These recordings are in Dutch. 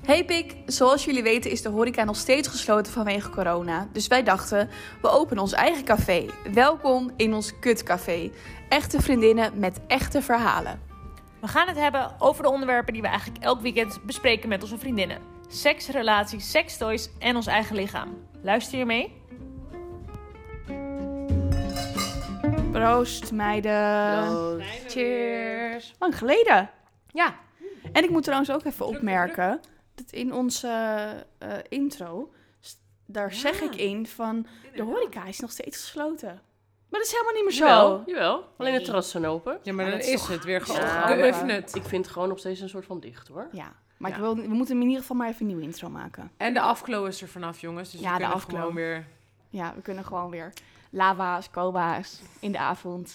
Hey Pik, zoals jullie weten is de horeca nog steeds gesloten vanwege corona. Dus wij dachten, we openen ons eigen café. Welkom in ons kutcafé. Echte vriendinnen met echte verhalen. We gaan het hebben over de onderwerpen die we eigenlijk elk weekend bespreken met onze vriendinnen. Seks, relaties, sekstoys en ons eigen lichaam. Luister je mee? Proost meiden. Proost. Cheers. Lang geleden. Ja. En ik moet trouwens ook even opmerken dat in onze intro, daar zeg ik in van de horeca is nog steeds gesloten. Maar dat is helemaal niet meer zo. Jawel. Alleen het terras zijn open. Ja, maar Maar dan dat is is toch- het weer gewoon Ja, geoefend. Ik vind het gewoon nog steeds een soort van dicht, hoor. Ja, maar Ja. we moeten in ieder geval maar even een nieuwe intro maken. En de afklo is er vanaf, jongens. Dus Ja, we de kunnen afklo. gewoon weer... Ja, we kunnen gewoon weer lava's, coba's in de avond.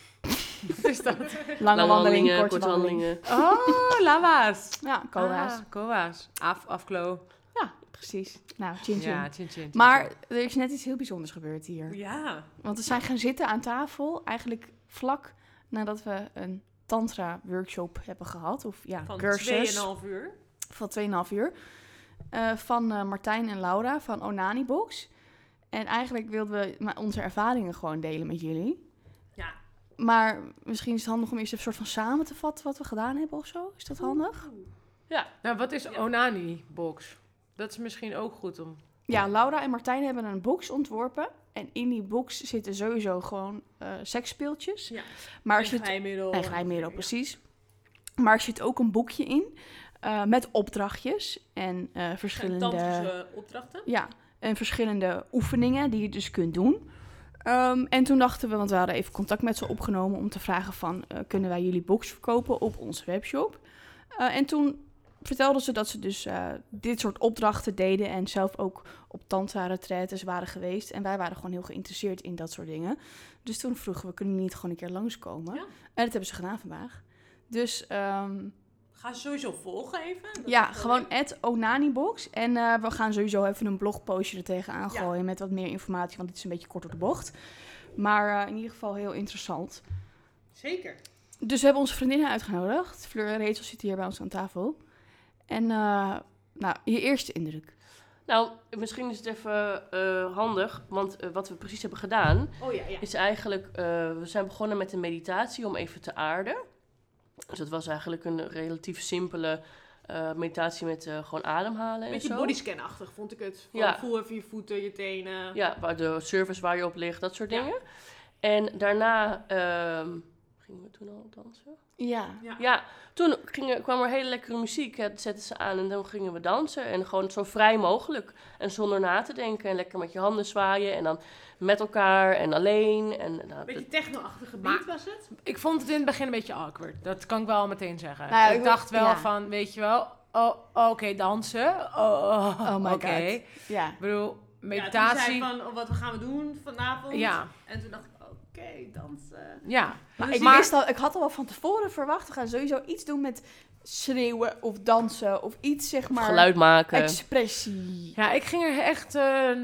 Wat is dat? Lange wandelingen, korte wandelingen. Oh, lava's. Ja, coba's. Koa's. Afklo. Ja, precies. Nou, chin chin. Ja, chin chin. Maar er is net iets heel bijzonders gebeurd hier. Ja. Want we zijn gaan zitten aan tafel, eigenlijk vlak nadat we een tantra-workshop hebben gehad. Of ja, Van cursus 2,5 uur. van 2,5 uur. Van Martijn en Laura van Onani Box. En eigenlijk wilden we onze ervaringen gewoon delen met jullie. Ja. Maar misschien is het handig om eerst even soort van samen te vatten wat we gedaan hebben of zo. Is dat handig? Nou, wat is Onani-box? Dat is misschien ook goed om... Ja, Laura en Martijn hebben een box ontworpen. En in die box zitten sowieso gewoon seksspeeltjes. Ja. Maar er zit glijmiddel. en glijmiddel, precies. Maar er zit ook een boekje in met opdrachtjes en verschillende... Tantrische opdrachten. Ja, en verschillende oefeningen die je dus kunt doen. En toen dachten we, want we hadden even contact met ze opgenomen om te vragen van, kunnen wij jullie box verkopen op onze webshop? En toen vertelden ze dat ze dus dit soort opdrachten deden en zelf ook op tantra-retraites waren geweest. En wij waren gewoon heel geïnteresseerd in dat soort dingen. Dus toen vroegen we, kunnen jullie niet gewoon een keer langskomen? Ja. En dat hebben ze gedaan vandaag. Dus Ga ze sowieso volgen even. ja, gewoon @onanibox. En we gaan sowieso even een blogpostje er tegenaan gooien met wat meer informatie, want dit is een beetje kort door de bocht. Maar in ieder geval heel interessant. Zeker. Dus we hebben onze vriendinnen uitgenodigd. Fleur en Rachel zitten hier bij ons aan tafel. En nou, je eerste indruk. Nou, misschien is het even handig, want wat we precies hebben gedaan, Oh ja. is eigenlijk, we zijn begonnen met een meditatie om even te aarden. Dus dat was eigenlijk een relatief simpele meditatie met gewoon ademhalen en Beetje zo. bodyscan-achtig vond ik het. Van Ja. Voel even je voeten, je tenen. Ja, waar de service waar je op ligt, dat soort Ja. dingen. En daarna gingen we toen al dansen. Ja. Ja, toen kwam er hele lekkere muziek. Dat zetten ze aan en dan gingen we dansen. En gewoon zo vrij mogelijk. En zonder na te denken. En lekker met je handen zwaaien. En dan met elkaar en alleen. En, nou, Beetje techno-achtige Maar- beat was het. Ik vond het in het begin een beetje awkward. Dat kan ik wel meteen zeggen. Nou ja, ik dacht wel ja. van, weet je wel, oké, dansen. Oh my oké. god. Ja. Ik bedoel, Ja, toen meditatie. zei van, wat gaan we doen vanavond? Ja, En toen dacht ik, oké, dansen. ja. Maar Dus ik had al wel van tevoren verwacht, we gaan sowieso iets doen met schreeuwen of dansen of iets, zeg maar, geluid maken. expressie. Ja, ik ging er echt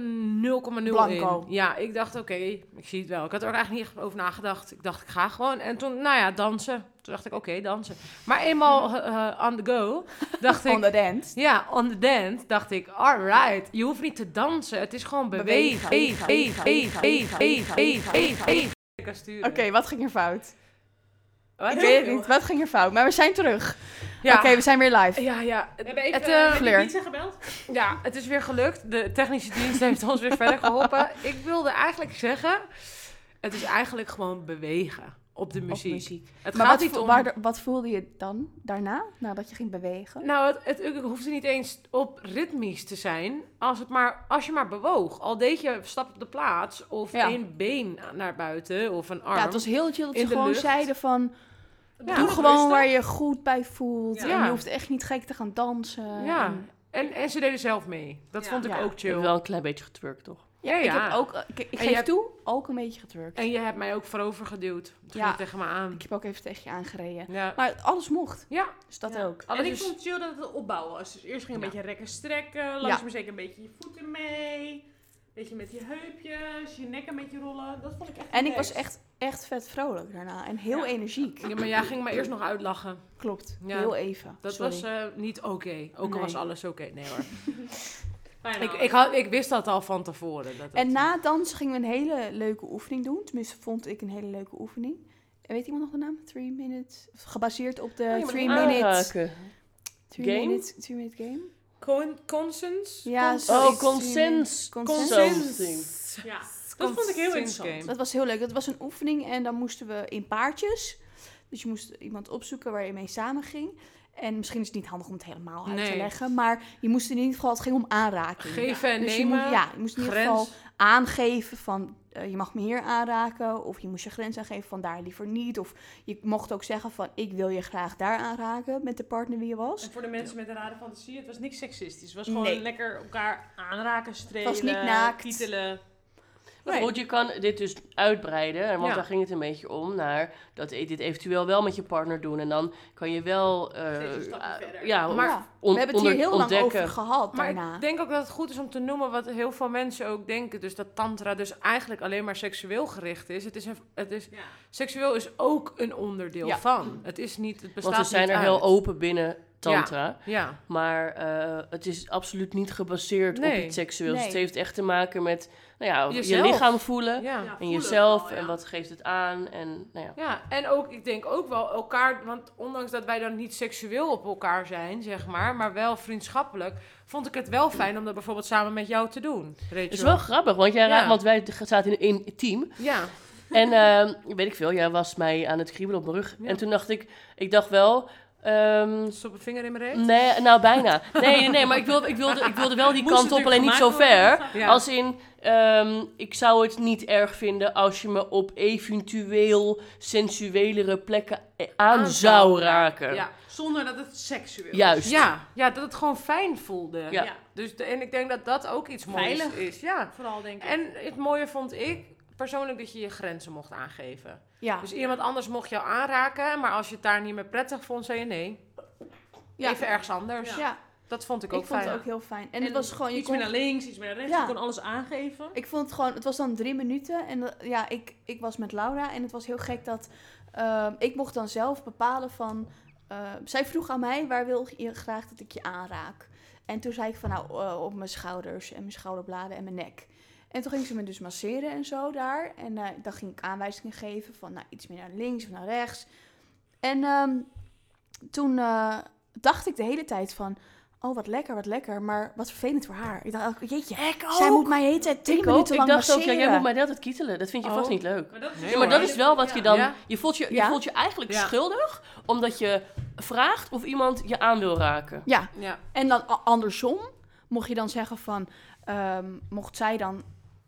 0,0 Blanco. in. Ja, ik dacht, oké, ik zie het wel. Ik had er ook eigenlijk niet echt over nagedacht. Ik dacht, ik ga gewoon. En toen, nou ja, dansen. Toen dacht ik, oké, dansen. Maar eenmaal on the go, dacht ik... On the dance. Ja, on the dance dacht ik, alright, je hoeft niet te dansen. Het is gewoon bewegen. Oké, wat ging er fout? Wat? Ik weet het niet, wat ging er fout? Maar we zijn terug. Ja. Oké, we zijn weer live. Ja. We hebben even Het, Fleur. Ibiza gebeld. Ja, het is weer gelukt. De technische dienst heeft ons weer verder geholpen. Ik wilde eigenlijk zeggen, het is eigenlijk gewoon bewegen op de muziek. Het Maar gaat niet om... wat voelde je dan daarna, nadat je ging bewegen? Nou, het hoeft niet eens op ritmisch te zijn, als je maar bewoog. Al deed je stap op de plaats, of Ja. één been naar buiten, of een arm. Ja, het was heel chill dat in ze de gewoon lucht. zeiden van, Ja. doe gewoon waar je goed bij voelt. Ja. En je hoeft echt niet gek te gaan dansen. Ja, en ze deden zelf mee. Dat Ja. vond ik Ja. ook Ik heb chill. wel een klein beetje getwerkt, toch? Ja, ik Ja. heb ook, ik je geef hebt- toe, ook een beetje getwerkt. En je hebt mij ook voorover geduwd. Toen ging Ja. je tegen me aan. Ik heb ook even tegen je aangereden. Ja. Maar alles mocht, Ja, dus dat Ja. ook. Alles en ik is- vond het chill dat het opbouwen was. Dus eerst ging een Ja. beetje rekken strekken. Langzaam zeker een beetje je voeten mee. Weet je, met je heupjes, je nek een beetje rollen. Dat vond ik echt En ik was relaxed. echt vet vrolijk daarna. En heel Ja. energiek. Ja, maar jij ging me eerst nog uitlachen. Klopt. Ja. Heel even. Dat Sorry. was niet oké. Ook al Nee. was alles oké. Nee hoor. Bijna. Ik wist dat al van tevoren. Dat En na dansen gingen we een hele leuke oefening doen. Tenminste, vond ik een hele leuke oefening. Weet iemand nog de naam? 3 minutes. Gebaseerd op de 3 minutes. 3 minute game. Consens? Ja, Cons- zoiets. consens. Consens. Ja, dat vond ik heel interessant. Game. Dat was heel leuk. Dat was een oefening en dan moesten we in paardjes. Dus je moest iemand opzoeken waar je mee samen ging. En misschien is het niet handig om het helemaal uit te Nee. leggen. Maar je moest in ieder geval, het ging om aanraking. Geven en Dus nemen. je moest in ieder grens. geval aangeven van je mag me hier aanraken. Of je moest je grens aangeven van daar liever niet. Of je mocht ook zeggen van ik wil je graag daar aanraken met de partner wie je was. En voor de mensen met een rare fantasie, het was niks seksistisch. Het was gewoon Nee. lekker elkaar aanraken, strelen, was niet naakt. kietelen. Maar Nee. goed, je kan dit dus uitbreiden, want Ja. daar ging het een beetje om, naar dat je dit eventueel wel met je partner doen. En dan kan je wel Steeds een stapje verder. ja, Maar Ja. We hebben het hier heel lang ontdekken. over gehad Maar daarna. ik denk ook dat het goed is om te noemen wat heel veel mensen ook denken. Dus dat tantra dus eigenlijk alleen maar seksueel gericht is. Ja. Seksueel is ook een onderdeel Ja. van. Het bestaat Want ze zijn niet er heel uit. open binnen tantra. Ja, Maar het is absoluut niet gebaseerd Nee. op iets seksueels. Nee. Het heeft echt te maken met je Jezelf. lichaam voelen. ja. Ja. En voelen jezelf. wel, ja. En wat geeft het aan. En nou ja. Ja, en ook, ik denk ook wel elkaar, want ondanks dat wij dan niet seksueel op elkaar zijn, zeg maar wel vriendschappelijk, vond ik het wel fijn om dat bijvoorbeeld samen met jou te doen, Rachel. Het is wel grappig, want, Ja. want wij zaten in een team. Ja, En weet ik veel, jij was mij aan het kriebelen op mijn rug. Ja. En toen dacht ik wel... stop een vinger in mijn reet. nee, nou bijna. Nee, maar ik wilde wel die Moest kant op, natuurlijk alleen niet zo gemaakt ver. worden. Ja. Als in, ik zou het niet erg vinden als je me op eventueel sensuelere plekken aan zou raken. Ja. Zonder dat het seksueel is. Juist. Ja, dat het gewoon fijn voelde. Ja. Ja. Dus en ik denk dat dat ook iets moois Veilig. is. Ja. Vooral denk ik. En het mooie vond ik persoonlijk dat je je grenzen mocht aangeven. Ja. Dus iemand anders mocht jou aanraken, maar als je het daar niet meer prettig vond, zei je nee. Ja. Even ergens anders. Ja, Dat vond ik ik ook vond fijn. het ook heel fijn. En het was gewoon, je iets kon, meer naar links, iets meer naar rechts. Ja. Je kon alles aangeven. ik vond het gewoon, het was dan 3 minuten. En ik was met Laura en het was heel gek dat ik mocht dan zelf bepalen van, zij vroeg aan mij, waar wil je graag dat ik je aanraak? En toen zei ik van, op mijn schouders en mijn schouderbladen en mijn nek. En toen ging ze me dus masseren en zo daar. En dan ging ik aanwijzingen geven van, iets meer naar links of naar rechts. En toen dacht ik de hele tijd van, oh wat lekker, maar wat vervelend voor haar. Ik dacht, jeetje, zij moet mij de hele tijd 3 Ik ook. minuten Ik lang dacht ook, masseren. jij moet mij de hele tijd kietelen. Dat vind je vast niet leuk. Maar dat is, Nee, Ja, maar hoor. dat is wel wat je dan... Ja. Je voelt je Ja. eigenlijk Ja. schuldig, omdat je vraagt of iemand je aan wil raken. Ja, Ja. en dan andersom mocht je dan zeggen van, mocht zij dan,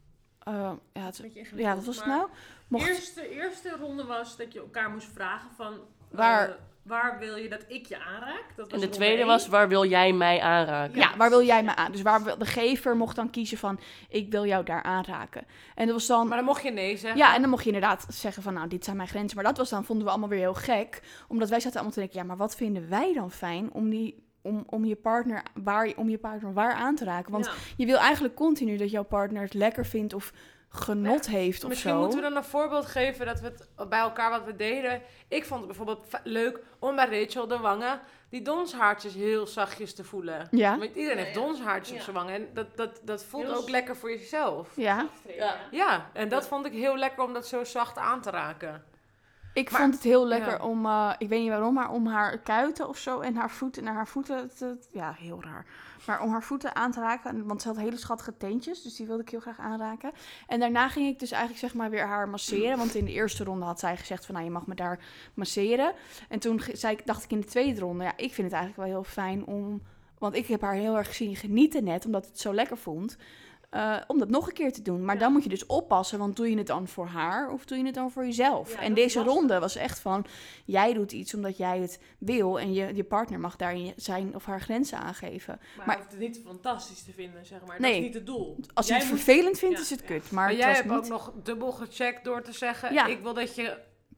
ja, wat was het nou? Mocht, De eerste ronde was dat je elkaar moest vragen van... Waar- wil je dat ik je aanraak? Dat was En de ronde tweede 1. was, waar wil jij mij aanraken? ja, waar wil jij me aan? Dus de gever mocht dan kiezen van, ik wil jou daar aanraken. En dat was dan... Maar dan mocht je nee zeggen. Ja, en dan mocht je inderdaad zeggen van, dit zijn mijn grenzen. Maar dat was dan, vonden we allemaal weer heel gek. Omdat wij zaten allemaal te denken, ja, maar wat vinden wij dan fijn om je partner waar aan te raken? Want Ja. je wil eigenlijk continu dat jouw partner het lekker vindt of genot heeft of Misschien zo. moeten we dan een voorbeeld geven dat we het bij elkaar wat we deden. Ik vond het bijvoorbeeld leuk om bij Rachel de wangen die donshaartjes heel zachtjes te voelen. Ja. Want iedereen heeft Ja. donshaartjes op Ja. zijn wangen en dat voelt Heel ook lekker voor jezelf. Ja, Ja. Ja, en dat vond ik heel lekker om dat zo zacht aan te raken. ik Maar- vond het heel lekker ja. om, ik weet niet waarom, maar om haar kuiten of zo en haar voeten, naar haar voeten, ja, heel raar. Maar om haar voeten aan te raken, want ze had hele schattige teentjes, dus die wilde ik heel graag aanraken. En daarna ging ik dus eigenlijk zeg maar weer haar masseren, want in de eerste ronde had zij gezegd van, je mag me daar masseren. En toen dacht ik in de tweede ronde, ja, ik vind het eigenlijk wel heel fijn om, want ik heb haar heel erg zien genieten net, omdat het zo lekker vond. Om dat nog een keer te doen. Maar dan moet je dus oppassen, want doe je het dan voor haar of doe je het dan voor jezelf? Ja, en dat is deze lastig. ronde was echt van, jij doet iets omdat jij het wil en je partner mag daarin zijn of haar grenzen aangeven. Maar Maar- je hoeft het niet fantastisch te vinden, zeg maar. Nee. Dat is niet het doel. Als je Jij het moet- vervelend vindt, Ja, is het ja. kut. Maar Maar het jij was hebt niet... ook nog dubbel gecheckt door te zeggen, Ja. ik wil dat je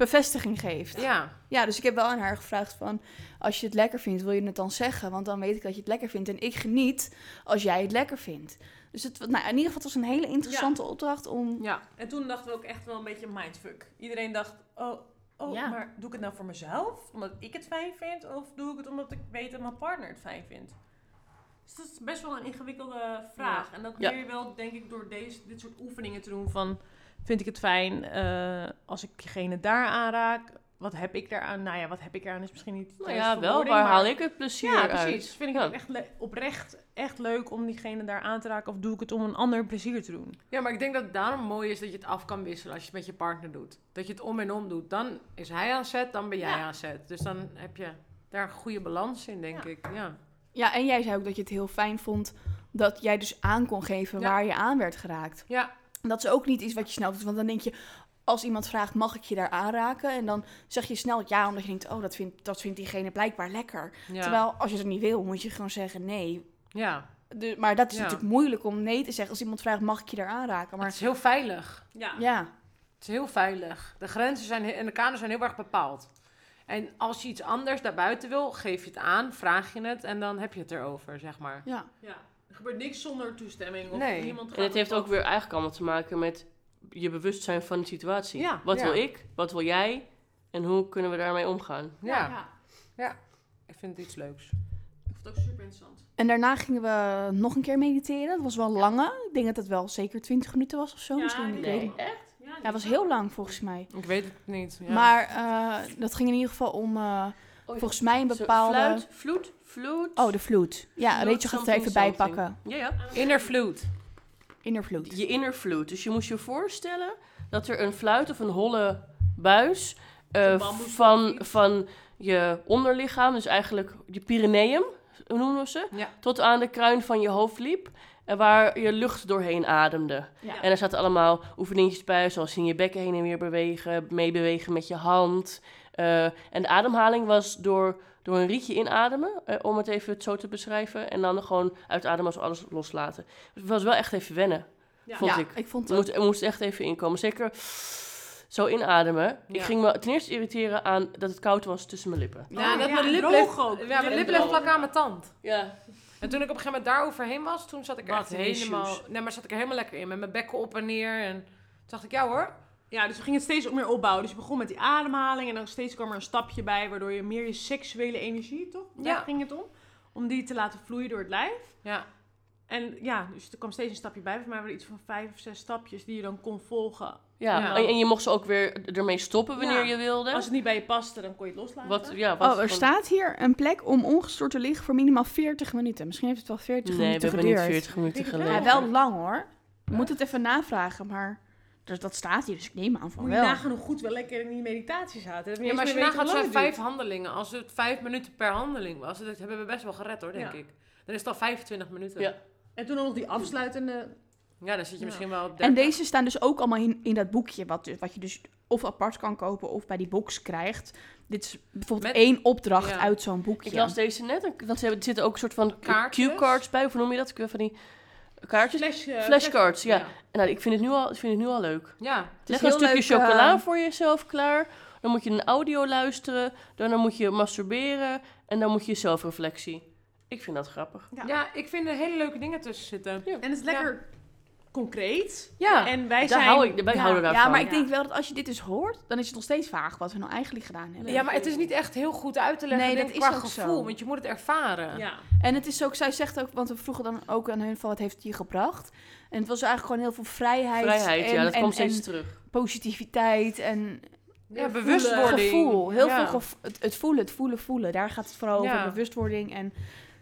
bevestiging geeft. Ja. Ja, dus ik heb wel aan haar gevraagd van... als je het lekker vindt, wil je het dan zeggen? Want dan weet ik dat je het lekker vindt. En ik geniet als jij het lekker vindt. Dus in ieder geval, het was een hele interessante opdracht om... Ja. En toen dachten we ook echt wel een beetje mindfuck. Iedereen dacht, Ja. maar doe ik het nou voor mezelf? Omdat ik het fijn vind? Of doe ik het omdat ik weet dat mijn partner het fijn vindt? Dus dat is best wel een ingewikkelde vraag. Ja. En dat Ja. leer je wel, denk ik, door dit soort oefeningen te doen van... Vind ik het fijn als ik diegene daar aanraak? Wat heb ik daaraan? Nou ja, wat heb ik eraan is misschien niet... de Nou juiste ja, wel. verwoording, Waar maar- haal ik het plezier Ja, uit? precies. Vind ik Ja. ook echt oprecht echt leuk om diegene daar aan te raken? Of doe ik het om een ander plezier te doen? Ja, maar ik denk dat het daarom mooi is dat je het af kan wisselen als je het met je partner doet. Dat je het om en om doet. Dan is hij aan zet, dan ben jij aan zet. Dus dan heb je daar een goede balans in, denk ik. Ja. Ja, en jij zei ook dat je het heel fijn vond... dat jij dus aan kon geven Ja. waar je aan werd geraakt. Ja. En dat is ook niet iets wat je snel doet. Want dan denk je, als iemand vraagt, mag ik je daar aanraken? En dan zeg je snel ja, omdat je denkt... oh, dat vindt diegene blijkbaar lekker. Ja. Terwijl, als je het niet wil, moet je gewoon zeggen nee. Ja. Maar dat is Ja. natuurlijk moeilijk om nee te zeggen... als iemand vraagt, mag ik je daar aanraken? Maar Maar het is heel veilig. Ja. ja, Het is heel veilig. De grenzen zijn en de kaders zijn heel erg bepaald. En als je iets anders daarbuiten wil, geef je het aan, vraag je het en dan heb je het erover, zeg maar. ja. Ja. Er gebeurt niks zonder toestemming. Of Nee. niemand gaat En het heeft op ook weer eigenlijk allemaal te maken met je bewustzijn van de situatie. Ja, Wat ja. wil ik? Wat wil jij? En hoe kunnen we daarmee omgaan? Ja, ik vind het iets leuks. Ik vond het ook super interessant. En daarna gingen we nog een keer mediteren. Dat was wel lange. Ik denk dat het wel zeker 20 minuten was of zo. Ja, Misschien. Ik weet niet. echt? Ja, het was heel lang volgens mij. Ik weet het niet. Ja. Maar dat ging in ieder geval om volgens mij een bepaalde... Vloed. Oh, de vloed. Ja, Vloed Rachel gaat het er even bij something. pakken. Ja, ja. Inner flute. Inner vloed. Je inner fluit. Dus je moest je voorstellen dat er een fluit of een holle buis van je onderlichaam, dus eigenlijk je Pyreneeum, hoe noemen we ze, Ja. tot aan de kruin van je hoofd liep. En waar je lucht doorheen ademde. Ja. En er zaten allemaal oefeningetjes bij, zoals in je bekken heen en weer bewegen, meebewegen met je hand. En de ademhaling was door een rietje inademen, om het even zo te beschrijven. En dan gewoon uitademen als alles loslaten. Dus het was wel echt even wennen, vond ik. ik vond Het moest echt even inkomen. Zeker zo inademen. Ja. Ik ging me ten eerste irriteren aan dat het koud was tussen mijn lippen. Ja, dat ja, mijn en lip droog bleef, ook. ja, mijn En lip bleef droog. plakken aan mijn tand. Ja. En toen ik op een gegeven moment daar overheen was, toen zat ik Wat echt issues. helemaal... Nee, maar zat ik er helemaal lekker in. Met mijn bekken op en neer. En toen dacht ik, ja hoor. Ja, dus we gingen het steeds meer opbouwen. Dus je begon met die ademhaling en dan steeds kwam er een stapje bij, waardoor je meer je seksuele energie, toch? Daar Ja. ging het om die te laten vloeien door het lijf. Ja. En ja, dus er kwam steeds een stapje bij. Voor mij waren er iets van 5 of 6 stapjes die je dan kon volgen. Ja, Ja. En je mocht ze ook weer ermee stoppen wanneer Ja. je wilde. Als het niet bij je paste, dan kon je het loslaten. Oh, er staat hier een plek om ongestoord te liggen voor minimaal 40 minuten. Misschien heeft het wel 40 Nee, we minuten hebben niet geduurd. 40 minuten Ik denk het geleden. Ja, wel lang hoor. We moeten het even navragen, maar dat staat hier, dus ik neem aan van Moet je wel. nagaan hoe goed we lekker in die meditatie zaten. Dat we Ja, niet maar als eens je meer nagaat, weten zijn hoe lang 5 het handelingen. Als het 5 minuten per handeling was, dat hebben we best wel gered hoor, denk Ja. ik. Dan is het al 25 minuten. Ja. duurt. En toen nog die afsluitende... Ja, dan zit je Ja. misschien wel op 30. En deze staan dus ook allemaal in dat boekje, wat je dus of apart kan kopen of bij die box krijgt. Dit is bijvoorbeeld Met- 1 opdracht ja. uit zo'n boekje. Ik las deze net, want er zitten ook een soort van Kaartjes? cue-cards bij. Of hoe noem je dat? Van die kaartjes? Flash, Flashcards, ja. Ja. En nou, ik vind het nu al leuk. Ja. is Leg een heel stukje leuk, chocola voor jezelf klaar. Dan moet je een audio luisteren. Daarna moet je masturberen. En dan moet je zelfreflectie. Ik vind dat grappig. Ja, ik vind er hele leuke dingen tussen zitten. Ja. En het is lekker concreet. Ja, En wij daar zijn... wij houden daarvan. Ja, maar ik Ja. denk wel dat als je dit dus hoort, dan is het nog steeds vaag wat we nou eigenlijk gedaan hebben. Ja, maar het is niet echt heel goed uit te leggen Nee, denk dat ik, is qua ook gevoel. zo. Want je moet het ervaren. Ja. En het is ook, zij zegt ook, want we vroegen dan ook aan hun van wat heeft het je gebracht. En het was eigenlijk gewoon heel veel vrijheid. Vrijheid, en, ja, dat en, komt steeds en terug. positiviteit en Ja, bewustwording. gevoel. Heel Ja. veel het voelen. Daar gaat het vooral over, Ja. bewustwording. En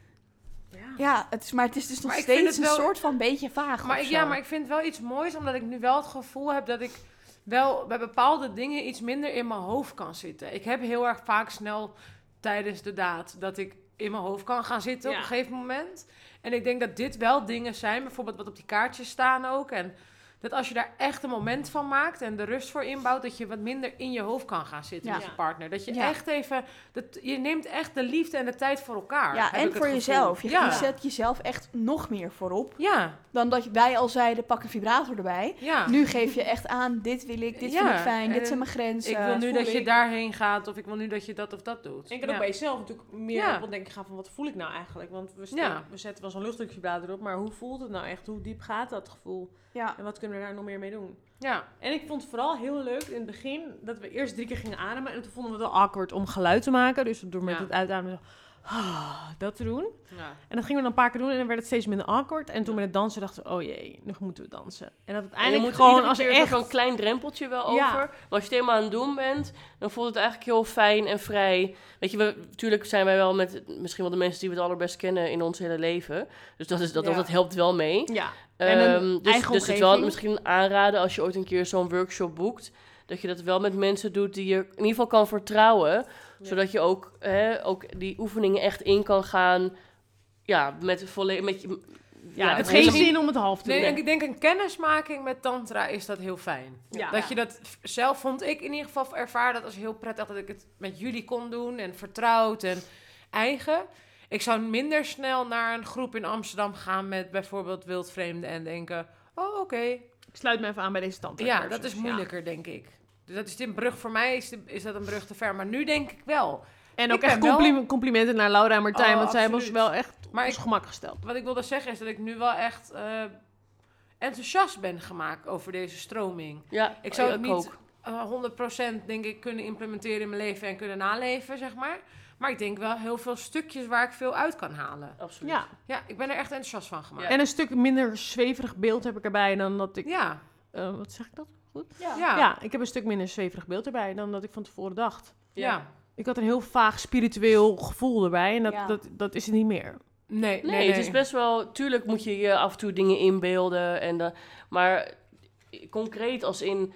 Ja. ja, het is dus nog Maar ik vind steeds het een wel- soort van beetje vaag. Maar of ik, zo. ja, maar ik vind wel iets moois, omdat ik nu wel het gevoel heb dat ik wel bij bepaalde dingen iets minder in mijn hoofd kan zitten. Ik heb heel erg vaak snel tijdens de daad dat ik in mijn hoofd kan gaan zitten op Ja. een gegeven moment. En ik denk dat dit wel dingen zijn, bijvoorbeeld wat op die kaartjes staan ook. En dat als je daar echt een moment van maakt en de rust voor inbouwt, dat je wat minder in je hoofd kan gaan zitten Ja. met je partner. Dat je Ja. echt even, je neemt echt de liefde en de tijd voor elkaar. Ja, heb ik en het voor gevoel. jezelf. Je Ja. zet jezelf echt nog meer voorop. Ja, Dan dat wij al zeiden, pak een vibrator erbij. ja. Nu geef je echt aan, dit wil ik, dit Ja, vind ik fijn, dit en zijn mijn grenzen. Ik wil nu voel dat je ik. daarheen gaat of ik wil nu dat je dat of dat doet. En je kan Ja. ook bij jezelf natuurlijk meer Ja. op het denken gaan van wat voel ik nou eigenlijk? Want Ja. we zetten wel zo'n luchtdrukvibrator op, maar hoe voelt het nou echt? Hoe diep gaat dat gevoel? Ja. En wat kunnen we daar nog meer mee doen? Ja, En ik vond het vooral heel leuk in het begin dat we eerst 3 keer gingen ademen. En toen vonden we het wel awkward om geluid te maken. Dus door met Ja. het uitademen dat te doen. ja. En dat gingen we dan een paar keer doen en dan werd het steeds minder awkward. En toen met het dansen dachten we, oh jee, nu moeten we dansen. En dat En je uiteindelijk moet gewoon iedere als keer echt... zo'n klein drempeltje wel Ja. over. Maar als je het helemaal aan het doen bent, dan voelt het eigenlijk heel fijn en vrij. Weet je, natuurlijk zijn wij wel met misschien wel de mensen die we het allerbest kennen in ons hele leven. Dus dat helpt wel mee. Ja, en een Dus eigen het is wel omgeving. misschien aanraden als je ooit een keer zo'n workshop boekt. Dat je dat wel met mensen doet die je in ieder geval kan vertrouwen. Zodat je ook die oefeningen echt in kan gaan. Ja, met je... Ja, het hele- heeft geen zin om het half te Nee, doen. en ik denk een kennismaking met tantra is dat heel fijn. Ja. Dat je dat zelf vond ik in ieder geval ervaar dat als heel prettig dat ik het met jullie kon doen en vertrouwd en eigen. Ik zou minder snel naar een groep in Amsterdam gaan met bijvoorbeeld wildvreemden en denken, oh oké. Ik sluit me even aan bij deze tante. Ja, dat is moeilijker denk ik. Dus dat is een brug voor mij, is dat een brug te ver. Maar nu denk ik wel. En ook Ik echt ben wel- complimenten naar Laura en Martijn, Oh, want zij hebben ons absoluut. wel echt Maar op ons ik- gemak gesteld. Wat ik wilde zeggen is dat ik nu wel echt enthousiast ben gemaakt over deze stroming. Ja, Ik zou het ik niet ook. 100% denk ik kunnen implementeren in mijn leven en kunnen naleven, zeg maar. Maar ik denk wel heel veel stukjes waar ik veel uit kan halen. Absoluut. Ja, Ja, ik ben er echt enthousiast van gemaakt. Ja. en een stuk minder zweverig beeld heb ik erbij dan dat ik... Ja, wat zeg ik dat? Ja. Ja, ik heb een stuk minder zweverig beeld erbij dan dat ik van tevoren dacht. ja. Ik had een heel vaag spiritueel gevoel erbij en Ja. dat is het niet meer. Nee, Het is best wel... Tuurlijk moet je je af en toe dingen inbeelden. Maar concreet als in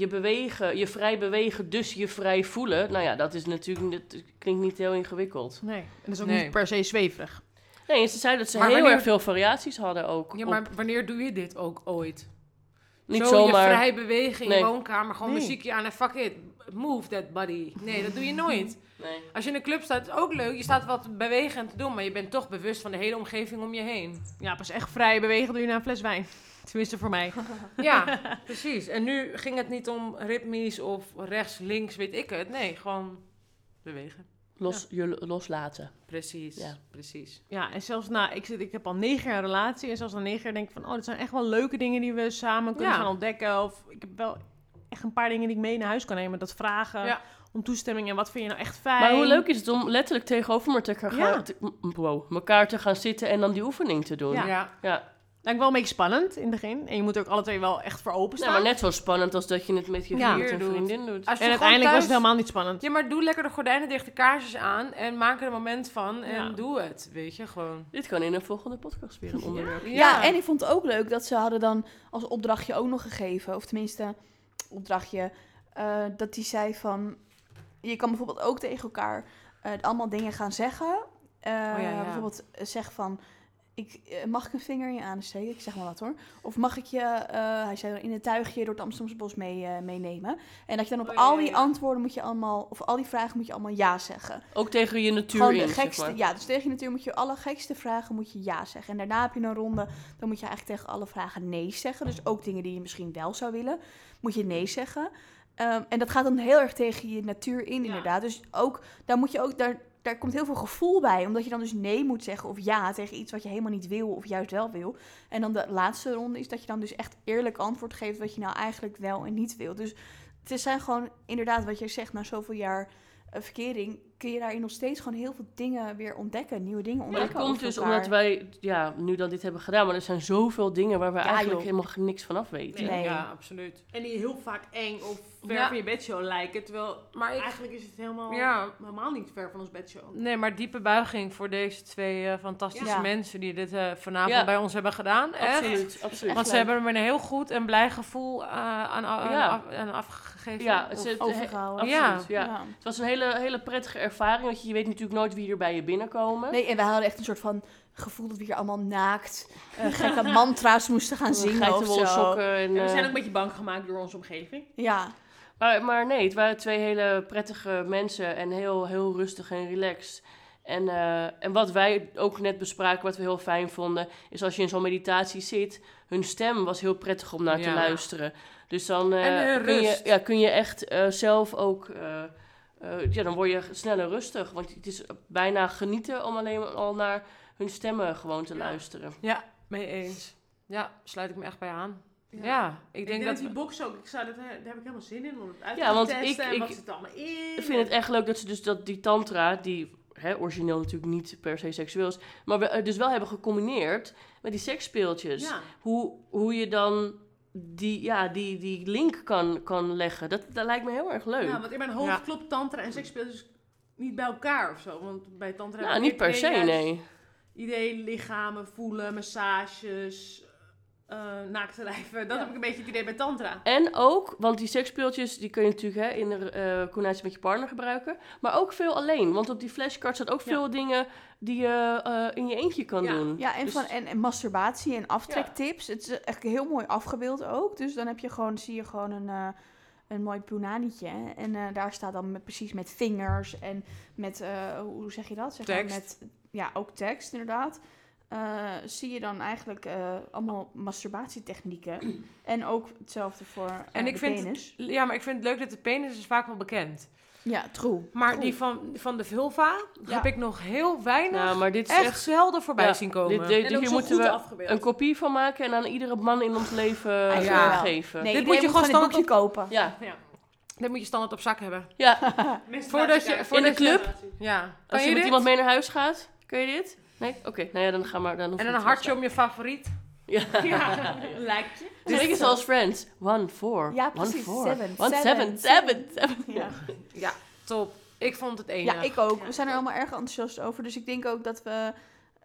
je vrij bewegen, dus je vrij voelen. Nou ja, dat is natuurlijk... Dat klinkt niet heel ingewikkeld. Nee, en dat is ook Nee. niet per se zweverig. Nee, en ze zeiden dat ze Maar heel wanneer- erg veel variaties hadden ook. Ja, maar wanneer doe je dit ook ooit? Niet Zo zomaar... je vrij bewegen in Nee. je woonkamer, gewoon Nee. muziekje aan en fuck it, move that body. Nee, dat doe je nooit. Nee. Als je in een club staat, is het ook leuk. Je staat wat te bewegen en te doen, maar je bent toch bewust van de hele omgeving om je heen. Ja, pas echt vrij bewegen doe je naar een fles wijn. Tenminste voor mij. Ja, precies. En nu ging het niet om ritmisch of rechts, links, weet ik het. Nee, gewoon bewegen. Je loslaten. Precies, Ja. precies. Ja, en zelfs ik heb al 9 jaar een relatie. En zelfs na 9 jaar denk ik van, oh, dat zijn echt wel leuke dingen die we samen kunnen Ja. gaan ontdekken. Of ik heb wel echt een paar dingen die ik mee naar huis kan nemen. Dat vragen Ja. om toestemming en wat vind je nou echt fijn. Maar hoe leuk is het om letterlijk tegenover Ja. elkaar te gaan zitten en dan die oefening te doen. Ja. Ja. Lijkt wel een beetje spannend in het begin. En je moet er ook alle twee wel echt voor openstaan. Nou, maar net zo spannend als dat je het met je Ja. vriend en Doet. vriendin doet. Als je En gewoon uiteindelijk was thuis- het helemaal niet spannend. Ja, maar doe lekker de gordijnen dicht, de kaarsjes aan en maak er een moment van en Ja. doe het. Weet je, gewoon. Dit kan in een volgende podcast weer een onderwerp. Ja, en ik vond het ook leuk dat ze hadden dan als opdrachtje ook nog gegeven, of tenminste, opdrachtje, dat die zei van, je kan bijvoorbeeld ook tegen elkaar allemaal dingen gaan zeggen. ja. Bijvoorbeeld zeg van, mag ik een vinger in je anus steken? Ik zeg maar wat hoor. Of mag ik je, hij zei in een tuigje door het Amsterdamse bos meenemen? En dat je dan op al die antwoorden moet je allemaal, of al die vragen moet je allemaal ja zeggen. Ook tegen je natuur Gewoon in, de gekste, zeg maar. ja, dus tegen je natuur moet je alle gekste vragen moet je ja zeggen. En daarna heb je een ronde, dan moet je eigenlijk tegen alle vragen nee zeggen. Dus ook dingen die je misschien wel zou willen, moet je nee zeggen. En dat gaat dan heel erg tegen je natuur in, inderdaad. Dus ook, daar komt heel veel gevoel bij. Omdat je dan dus nee moet zeggen of ja tegen iets wat je helemaal niet wil of juist wel wil. En dan de laatste ronde is dat je dan dus echt eerlijk antwoord geeft wat je nou eigenlijk wel en niet wil. Dus het zijn gewoon inderdaad wat jij zegt, na zoveel jaar verkering kun je daarin nog steeds gewoon heel veel dingen weer ontdekken. Nieuwe dingen Maar ontdekken. dat komt over dus elkaar. omdat wij, nu dan dit hebben gedaan, maar er zijn zoveel dingen waar we Ja, eigenlijk joh. helemaal niks van af weten. Nee. Ja, absoluut. En die heel vaak eng of ver Ja. van je bedshow lijken. Terwijl Maar eigenlijk is het helemaal niet ver van ons bedshow. Nee, maar diepe buiging voor deze twee fantastische Ja. mensen die dit vanavond Ja. bij ons hebben gedaan. Echt. Absoluut. Want ze hebben er met een heel goed en blij gevoel aan afgegeven. Ja, Of overgehouden. overgehouden. Absoluut, Ja. ja. Het was een hele prettige ervaring. Want je weet natuurlijk nooit wie er bij je binnenkomen. Nee, en wij hadden echt een soort van gevoel dat we hier allemaal naakt gekke mantra's moesten gaan zingen of Geitenwolle zo. sokken. En we zijn ook En, een beetje bang gemaakt door onze omgeving. Ja, maar nee, het waren 2 hele prettige mensen. En heel, heel rustig en relaxed. En wat wij ook net bespraken, wat we heel fijn vonden, is als je in zo'n meditatie zit, hun stem was heel prettig om naar te Ja. luisteren. Dus dan En hun rust. kun je echt zelf ook, dan word je sneller rustig. Want het is bijna genieten om alleen al naar hun stemmen gewoon te luisteren. Ja, mee eens. Ja, sluit ik me echt bij aan. Ja, ik denk dat... die box ook, daar heb ik helemaal zin in om het uit Ja, te want testen. En ik- wat zit er allemaal in? Ik vind het echt leuk dat ze dus die tantra, die origineel natuurlijk niet per se seksueel is, maar we dus wel hebben gecombineerd met die seksspeeltjes. Ja. Hoe je dan die link kan leggen. Dat lijkt me heel erg leuk. Ja, want in mijn hoofd Ja. klopt tantra en seksspeeltjes niet bij elkaar of zo. Want bij tantra Nou, heb niet ik per se, juist nee. idee lichamen, voelen, massages, naakte lijven. Dat heb ik een beetje het idee bij tantra. En ook, want die seksspeeltjes die kun je natuurlijk in de combinatie met je partner gebruiken. Maar ook veel alleen. Want op die flashcards staat ook veel dingen die je in je eentje kan Ja. doen. ja en, Dus- en masturbatie en aftrektips. Het is echt heel mooi afgebeeld ook. Dus dan heb je zie je gewoon een mooi punanietje. En daar staat dan precies met vingers en met, hoe zeg je dat? Zeg maar Tekst. met, ja, ook tekst inderdaad. Zie je dan eigenlijk allemaal masturbatietechnieken. En ook hetzelfde voor En ik de vind, penis. ja, maar ik vind het leuk dat de penis is vaak wel bekend. Ja, true. Maar die van de vulva Ja. heb ik nog heel weinig, Nou, maar dit is echt echt... zelden voorbij Ja, zien komen. Dit, En hier ook zo moeten goed we afgebeeld. een kopie van maken en aan iedere man in ons leven Eigenlijk wel. geven. Nee, Dit iedereen moet je gewoon een standaard boekje kopen. Ja, Ja. Dat moet je standaard op zak hebben. ja. Voordat je- In de club, Ja. Kan als je je met dit? iemand mee naar huis gaat, kun je dit? Nee? Oké, nou ja, dan ga maar. Dan hoef En je dan een niet te hartje om je favoriet. Ja. Ja, een lijkje. Het is een beetje zoals Friends. 1, 4. Ja, precies. 1, 7, 7, 7, 7. Ja. Ja, top. Ik vond het enig. Ja, ik ook. We zijn er allemaal erg enthousiast over. Dus ik denk ook dat we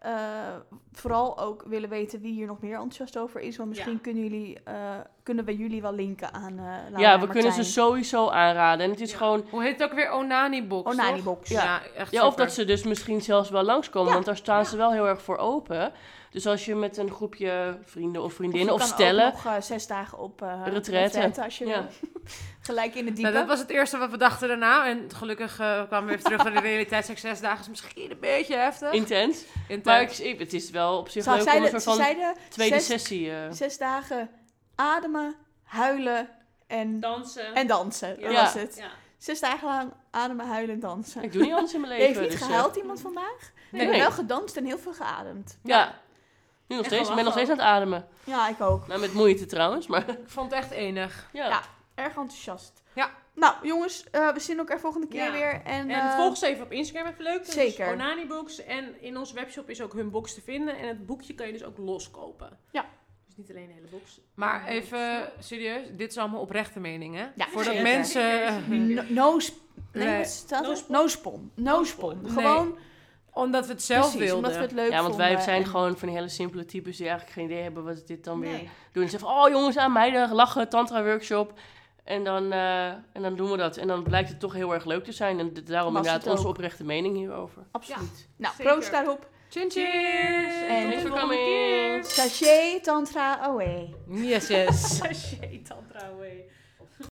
vooral ook willen weten wie hier nog meer enthousiast over is. Want misschien kunnen we jullie wel linken aan Laura Ja, en we kunnen ze Martijn. sowieso aanraden. En het is gewoon... Hoe heet het ook weer? Onani-box, Onani-box. toch? Ja. Echt Ja, of super. dat ze dus misschien zelfs wel langskomen. Ja. Want daar staan ze wel heel erg voor open. Dus als je met een groepje vrienden of vriendinnen of je kan stellen... ook nog 6 dagen op Retraite. als je Ja. wil. Gelijk in de diepe. Nou, dat was het eerste wat we dachten daarna. En gelukkig kwamen we even terug naar de realiteit. Zeg, 6 dagen is misschien een beetje heftig. Intens. Intens. Maar het is wel op zich leuk om een soort Ze van zeiden tweede 6 sessie... 6 dagen ademen, huilen en Dansen. dansen. Dat Ja. was het. Ja. 6 dagen lang ademen, huilen en dansen. Ik doe niet anders in mijn Je leven. heeft niet dus, gehuild iemand vandaag? Nee. Ik heb wel gedanst en heel veel geademd. Ja. Nu nog En steeds. Ik ben nog gelachen steeds aan het ademen. Ja, ik ook. Nou, met moeite trouwens, maar... Ik vond het echt enig. Ja. Ja. Erg enthousiast. Ja. Nou, jongens, we zien elkaar volgende keer Ja. weer. En, En volg ze even op Instagram, even leuk. Dat zeker. is Onani-box. En in onze webshop is ook hun box te vinden. En het boekje kan je dus ook loskopen. Ja. Dus niet alleen de hele box. Maar even serieus, dit is allemaal oprechte mening, hè? Ja, Voordat zeker. mensen... Nee, wat staat er? No-spon. No-spon. Nee. Gewoon Omdat we het zelf precies, wilden. omdat we het leuk Ja, want wij vonden zijn en- gewoon van die hele simpele types die eigenlijk geen idee hebben wat dit dan weer Nee. doen. En zeggen van, oh jongens, aan meiden, lachen, tantra workshop. En dan doen we dat. En dan blijkt het toch heel erg leuk te zijn. En daarom Was inderdaad het onze ook. oprechte mening hierover. Absoluut. Nou, zeker. proost daarop. Chin cheers! En Thanks for volgende coming. keer. Sachet, tantra, away. Yes, yes. Sachet tantra away.